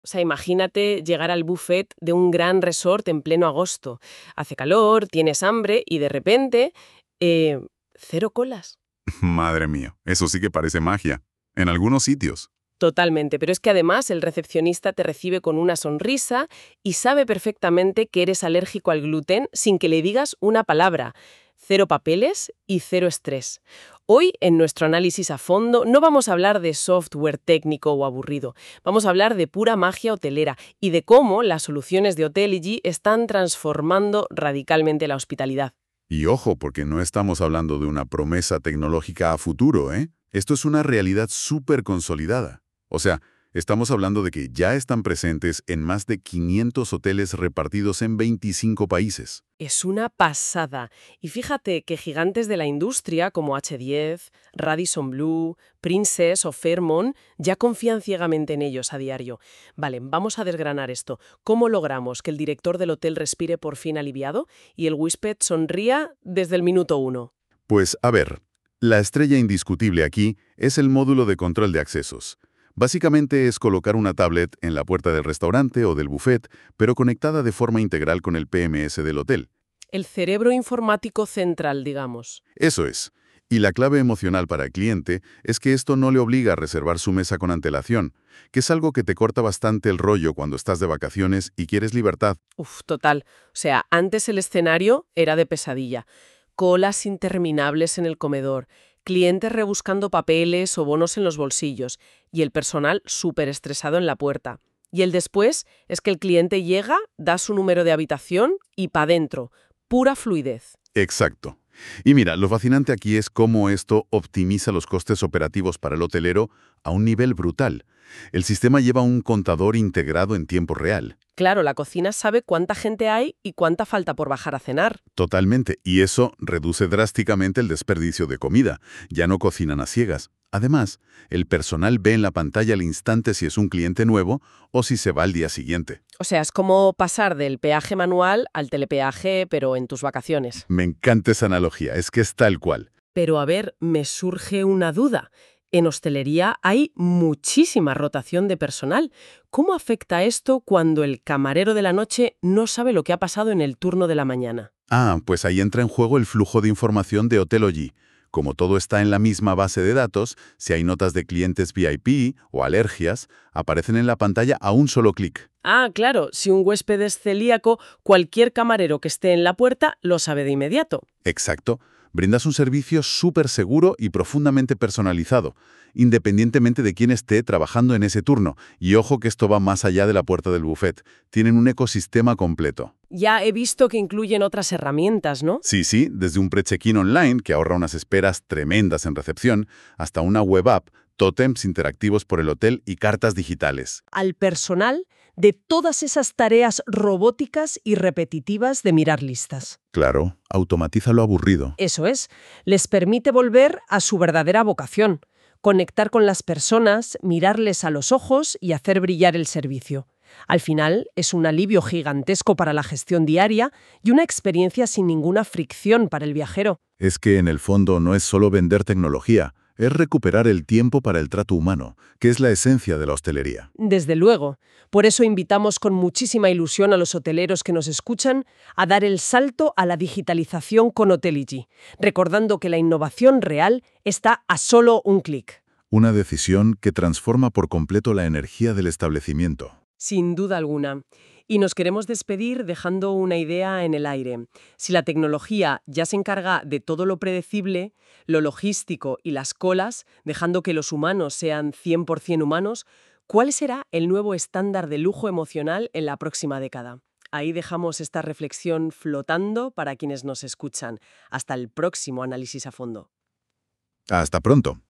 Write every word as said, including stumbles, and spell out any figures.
O sea, imagínate llegar al buffet de un gran resort en pleno agosto. Hace calor, tienes hambre y de repente, eh, cero colas. Madre mía, eso sí que parece magia. En algunos sitios. Totalmente, pero es que además el recepcionista te recibe con una sonrisa y sabe perfectamente que eres alérgico al gluten sin que le digas una palabra. Cero papeles y cero estrés. Hoy, en nuestro análisis a fondo, no vamos a hablar de software técnico o aburrido. Vamos a hablar de pura magia hotelera y de cómo las soluciones de Hoteligy están transformando radicalmente la hospitalidad. Y ojo, porque no estamos hablando de una promesa tecnológica a futuro, ¿eh? Esto es una realidad súper consolidada. O sea, estamos hablando de que ya están presentes en más de quinientos hoteles repartidos en veinticinco países. Es una pasada. Y fíjate que gigantes de la industria como hache diez, Radisson Blu, Princess o Fairmont ya confían ciegamente en ellos a diario. Vale, vamos a desgranar esto. ¿Cómo logramos que el director del hotel respire por fin aliviado y el huésped sonría desde el minuto uno? Pues, a ver, la estrella indiscutible aquí es el módulo de control de accesos. Básicamente es colocar una tablet en la puerta del restaurante o del buffet, pero conectada de forma integral con el P M S del hotel. El cerebro informático central, digamos. Eso es. Y la clave emocional para el cliente es que esto no le obliga a reservar su mesa con antelación, que es algo que te corta bastante el rollo cuando estás de vacaciones y quieres libertad. Uf, total. O sea, antes el escenario era de pesadilla. Colas interminables en el comedor, clientes rebuscando papeles o bonos en los bolsillos y el personal súper estresado en la puerta. Y el después es que el cliente llega, da su número de habitación y pa' dentro. Pura fluidez. Exacto. Y mira, lo fascinante aquí es cómo esto optimiza los costes operativos para el hotelero a un nivel brutal. El sistema lleva un contador integrado en tiempo real. Claro, la cocina sabe cuánta gente hay y cuánta falta por bajar a cenar. Totalmente. Y eso reduce drásticamente el desperdicio de comida. Ya no cocinan a ciegas. Además, el personal ve en la pantalla al instante si es un cliente nuevo o si se va al día siguiente. O sea, es como pasar del peaje manual al telepeaje, pero en tus vacaciones. Me encanta esa analogía, es que es tal cual. Pero a ver, me surge una duda. En hostelería hay muchísima rotación de personal. ¿Cómo afecta esto cuando el camarero de la noche no sabe lo que ha pasado en el turno de la mañana? Ah, pues ahí entra en juego el flujo de información de Hotelogy. Como todo está en la misma base de datos, si hay notas de clientes V I P o alergias, aparecen en la pantalla a un solo clic. Ah, claro, si un huésped es celíaco, cualquier camarero que esté en la puerta lo sabe de inmediato. Exacto. Brindas un servicio súper seguro y profundamente personalizado, independientemente de quién esté trabajando en ese turno. Y ojo que esto va más allá de la puerta del buffet. Tienen un ecosistema completo. Ya he visto que incluyen otras herramientas, ¿no? Sí, sí, desde un pre-check-in online que ahorra unas esperas tremendas en recepción, hasta una web app, tótems interactivos por el hotel y cartas digitales. Al personal de todas esas tareas robóticas y repetitivas de mirar listas. Claro, automatiza lo aburrido. Eso es, les permite volver a su verdadera vocación, conectar con las personas, mirarles a los ojos y hacer brillar el servicio. Al final, es un alivio gigantesco para la gestión diaria y una experiencia sin ninguna fricción para el viajero. Es que en el fondo no es solo vender tecnología, es recuperar el tiempo para el trato humano, que es la esencia de la hostelería. Desde luego. Por eso invitamos con muchísima ilusión a los hoteleros que nos escuchan a dar el salto a la digitalización con Hoteligy, recordando que la innovación real está a solo un clic. Una decisión que transforma por completo la energía del establecimiento. Sin duda alguna. Y nos queremos despedir dejando una idea en el aire. Si la tecnología ya se encarga de todo lo predecible, lo logístico y las colas, dejando que los humanos sean cien por cien humanos, ¿cuál será el nuevo estándar de lujo emocional en la próxima década? Ahí dejamos esta reflexión flotando para quienes nos escuchan. Hasta el próximo análisis a fondo. Hasta pronto.